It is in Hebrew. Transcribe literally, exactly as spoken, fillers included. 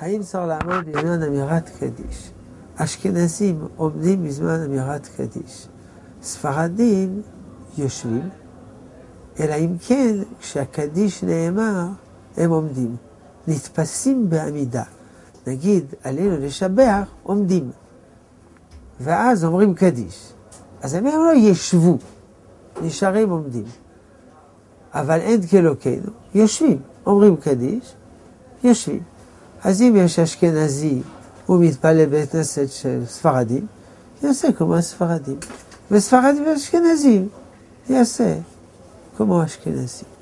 האם צריך לעמוד בזמן אמירת קדיש? אשכנזים עומדים בזמן אמירת קדיש. ספרדים יושבים, אלא אם כן, כשהקדיש נאמר, הם עומדים. נתפסים בעמידה. נגיד, עלינו לשבח, עומדים. ואז אומרים קדיש. אז הם לא ישבו, נשארים עומדים. אבל אין כאלוקינו, יושבים, אומרים קדיש, יושבים. אז אם יש אשכנזי, הוא מתפלל בית כנסת של ספרדים, יעשה כמו הספרדים. וספרדים ואשכנזים, יעשה כמו אשכנזים.